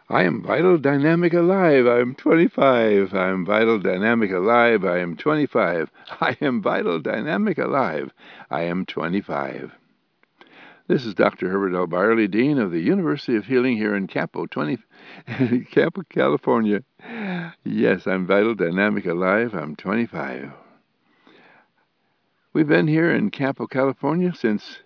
I am vital, dynamic, alive. I am 25. I am vital, dynamic, alive. I am 25. I am vital, dynamic, alive. I am 25. This is Dr. Herbert L. Byerly, Dean of the University of Healing here in Campo, California. Yes, I'm vital, dynamic, alive. I'm 25. We've been here in Campo, California since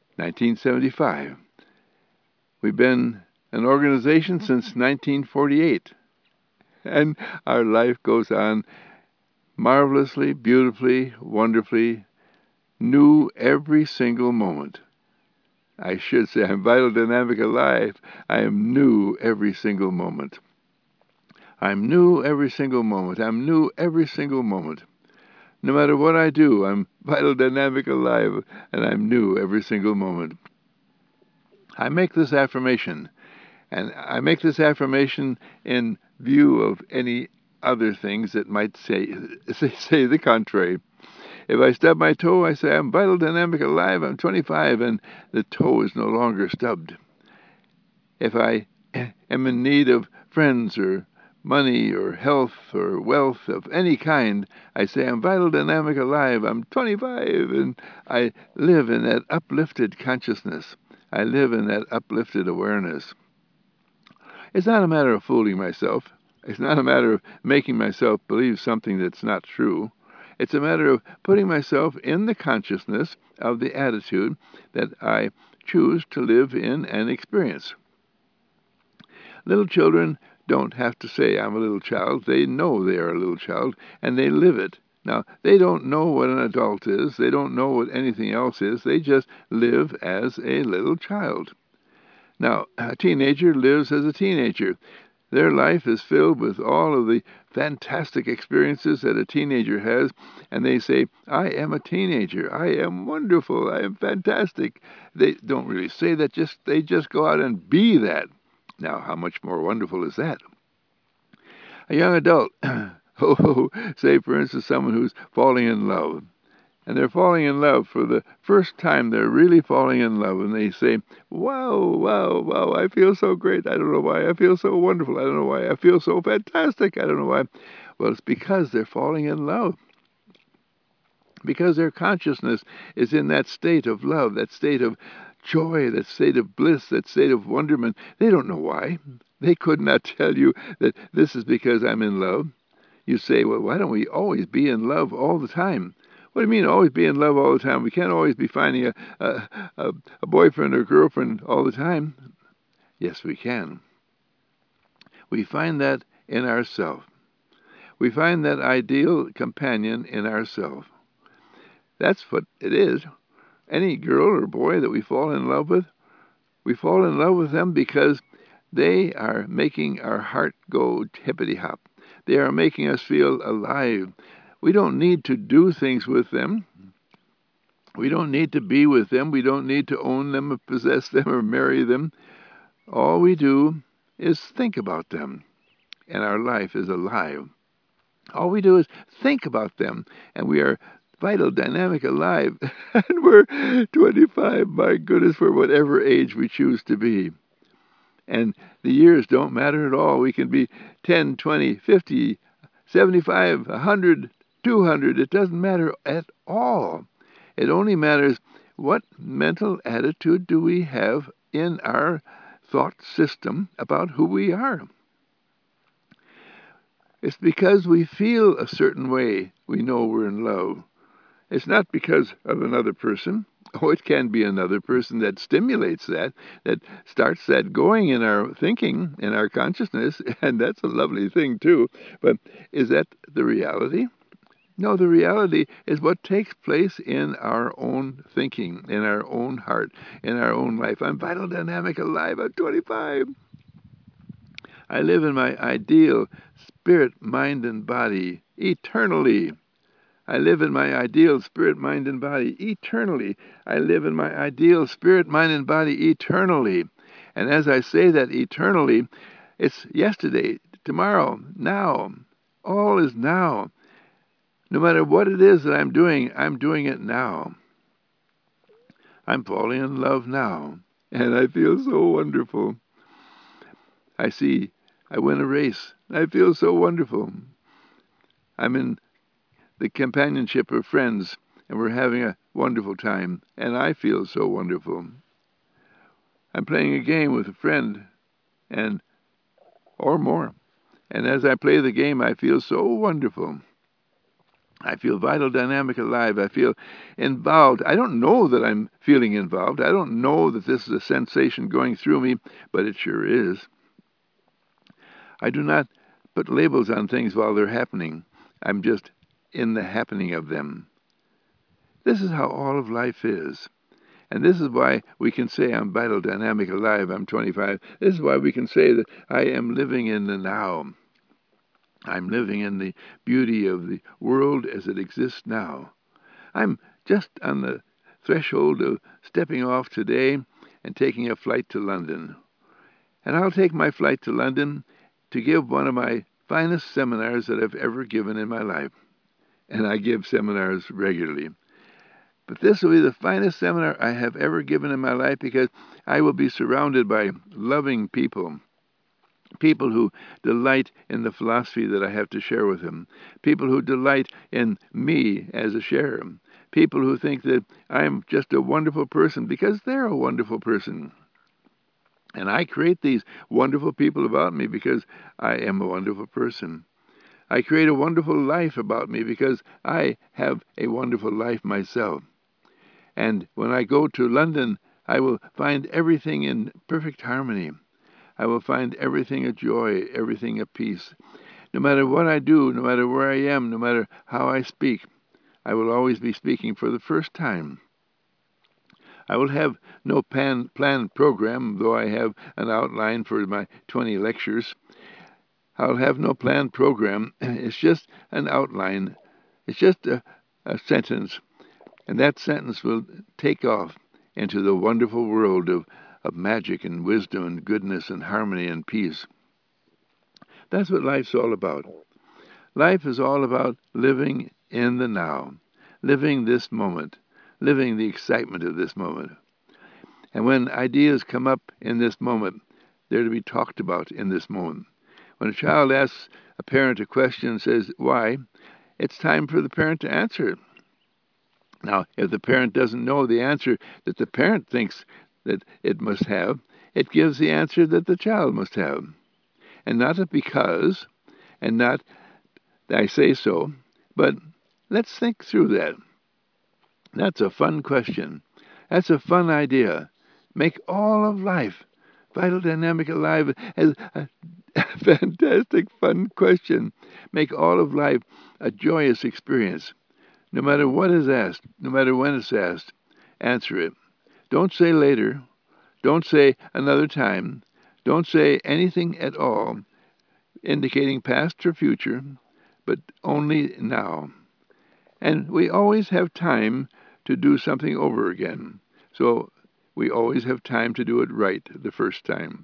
1975. We've been an organization since 1948. And our life goes on marvelously, beautifully, wonderfully, new every single moment. I should say I'm vital, dynamic, alive. I am new every single moment. I'm new every single moment. I'm new every single moment. No matter what I do, I'm vital, dynamic, alive, and I'm new every single moment. I make this affirmation, and I make this affirmation in view of any other things that might say the contrary. If I stub my toe, I say I'm vital, dynamic, alive, I'm 25, and the toe is no longer stubbed. If I am in need of friends or money or health or wealth of any kind, I say I'm vital, dynamic, alive, I'm 25, and I live in that uplifted consciousness. I live in that uplifted awareness. It's not a matter of fooling myself. It's not a matter of making myself believe something that's not true. It's a matter of putting myself in the consciousness of the attitude that I choose to live in and experience. Little children don't have to say, I'm a little child. They know they are a little child, and they live it. Now, they don't know what an adult is. They don't know what anything else is. They just live as a little child. Now, a teenager lives as a teenager. Their life is filled with all of the fantastic experiences that a teenager has, and they say, I am a teenager. I am wonderful. I am fantastic. They don't really say that. They just go out and be that. Now, how much more wonderful is that? A young adult, say, for instance, someone who's falling in love, and they're falling in love for the first time. They're really falling in love, and they say, wow, wow, wow, I feel so great. I don't know why. I feel so wonderful. I don't know why. I feel so fantastic. I don't know why. Well, it's because they're falling in love. Because their consciousness is in that state of love, that state of joy, that state of bliss, that state of wonderment. They don't know why. They could not tell you that this is because I'm in love. You say, well, why don't we always be in love all the time? What do you mean always be in love all the time? We can't always be finding a boyfriend or girlfriend all the time. Yes, we can. We find that in ourselves. We find that ideal companion in ourselves. That's what it is. Any girl or boy that we fall in love with, we fall in love with them because they are making our heart go hippity-hop. They are making us feel alive. We don't need to do things with them. We don't need to be with them. We don't need to own them or possess them or marry them. All we do is think about them, and our life is alive. All we do is think about them, and we are vital, dynamic, alive. And we're 25, my goodness, for whatever age we choose to be. And the years don't matter at all. We can be 10, 20, 50, 75, 100, 200. It doesn't matter at all. It only matters what mental attitude do we have in our thought system about who we are. It's because we feel a certain way we know we're in love. It's not because of another person. Oh, it can be another person that stimulates that starts that going in our thinking, in our consciousness, and that's a lovely thing too. But is that the reality? No, the reality is what takes place in our own thinking, in our own heart, in our own life. I'm vital, dynamic, alive. I'm 25. I live in my ideal spirit, mind, and body eternally. I live in my ideal spirit, mind, and body eternally. I live in my ideal spirit, mind, and body eternally. And as I say that eternally, it's yesterday, tomorrow, now. All is now. No matter what it is that I'm doing it now. I'm falling in love now, and I feel so wonderful. I see I win a race. I feel so wonderful. I'm in the companionship of friends, and we're having a wonderful time, and I feel so wonderful. I'm playing a game with a friend, and or more. And as I play the game, I feel so wonderful. I feel vital, dynamic, alive. I feel involved. I don't know that I'm feeling involved. I don't know that this is a sensation going through me, but it sure is. I do not put labels on things while they're happening. I'm just in the happening of them. This is how all of life is. And this is why we can say I'm vital, dynamic, alive, I'm 25. This is why we can say that I am living in the now. I'm living in the beauty of the world as it exists now. I'm just on the threshold of stepping off today and taking a flight to London. And I'll take my flight to London to give one of my finest seminars that I've ever given in my life. And I give seminars regularly. But this will be the finest seminar I have ever given in my life because I will be surrounded by loving people. People who delight in the philosophy that I have to share with them. People who delight in me as a sharer. People who think that I'm just a wonderful person because they're a wonderful person. And I create these wonderful people about me because I am a wonderful person. I create a wonderful life about me because I have a wonderful life myself. And when I go to London, I will find everything in perfect harmony. I will find everything a joy, everything a peace. No matter what I do, no matter where I am, no matter how I speak, I will always be speaking for the first time. I will have no planned program, though I have an outline for my 20 lectures. I'll have no planned program. It's just an outline. It's just a sentence. And that sentence will take off into the wonderful world of magic and wisdom and goodness and harmony and peace. That's what life's all about. Life is all about living in the now, living this moment, living the excitement of this moment. And when ideas come up in this moment, they're to be talked about in this moment. When a child asks a parent a question and says, why, it's time for the parent to answer it. Now, if the parent doesn't know the answer that the parent thinks that it must have, it gives the answer that the child must have. And not a because, and not I say so, but let's think through that. That's a fun question. That's a fun idea. Make all of life vital, dynamic, alive as a fantastic, fun question. Make all of life a joyous experience. No matter what is asked, no matter when it's asked, answer it. Don't say later. Don't say another time. Don't say anything at all indicating past or future, but only now. And we always have time to do something over again. So we always have time to do it right the first time.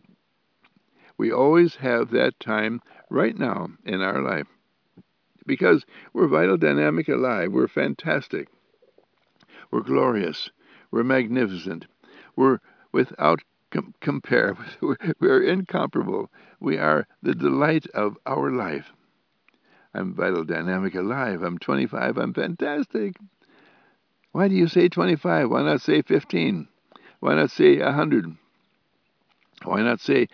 We always have that time right now in our life. Because we're vital, dynamic, alive. We're fantastic. We're glorious. We're magnificent. We're without compare. We're incomparable. We are the delight of our life. I'm vital, dynamic, alive. I'm 25. I'm fantastic. Why do you say 25? Why not say 15? Why not say 100? Why not say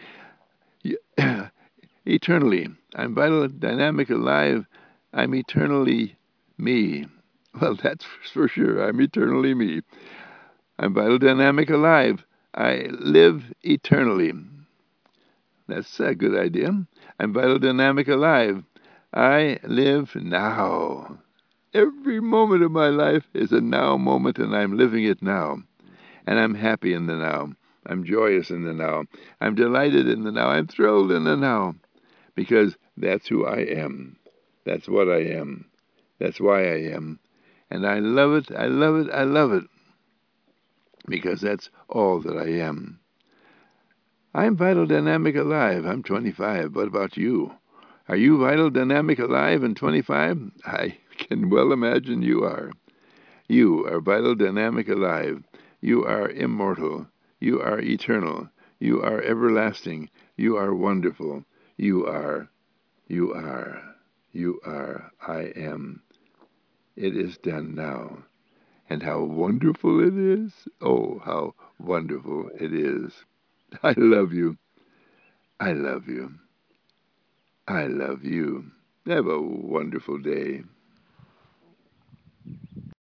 eternally? I'm vital, dynamic, alive. I'm eternally me. Well, that's for sure. I'm eternally me. I'm vital, dynamic, alive. I live eternally. That's a good idea. I'm vital, dynamic, alive. I live now. Every moment of my life is a now moment, and I'm living it now. And I'm happy in the now. I'm joyous in the now. I'm delighted in the now. I'm thrilled in the now. Because that's who I am. That's what I am. That's why I am. And I love it, I love it, I love it. Because that's all that I am. I'm vital, dynamic, alive. I'm 25. What about you? Are you vital, dynamic, alive and 25? I can well imagine you are. You are vital, dynamic, alive. You are immortal. You are eternal. You are everlasting. You are wonderful. You are, you are, you are, I am. It is done now. And how wonderful it is. Oh, how wonderful it is. I love you. I love you. I love you. Have a wonderful day.